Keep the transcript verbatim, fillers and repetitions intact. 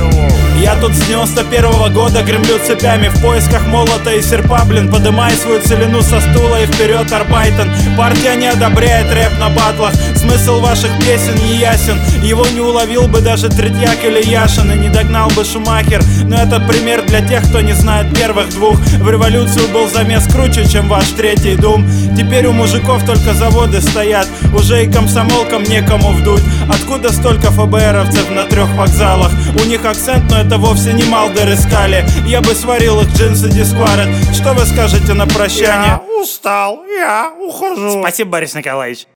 Я тут с девяносто первого года гремлю цепями в поисках молота и серпа, блин, подымай свою целину со стула и вперед, Арбайтон. Партия не одобряет рэп на батлах, смысл ваших песен не ясен. Его не уловил бы даже Третьяк или Яшин, и не догнал бы Шумахер. Но это пример для тех, кто не знает первых двух. В революцию был замес круче, чем ваш третий дум. Теперь у мужиков только заводы стоят, уже и комсомолкам некому вдуть. Откуда столько ФБРовцев на трех вокзалах? У них акцент, но это вовсе не Малдер и Скали. Я бы сварил их джинсы Дискварет. Что вы скажете на прощание? Я устал, я ухожу. Спасибо, Борис Николаевич.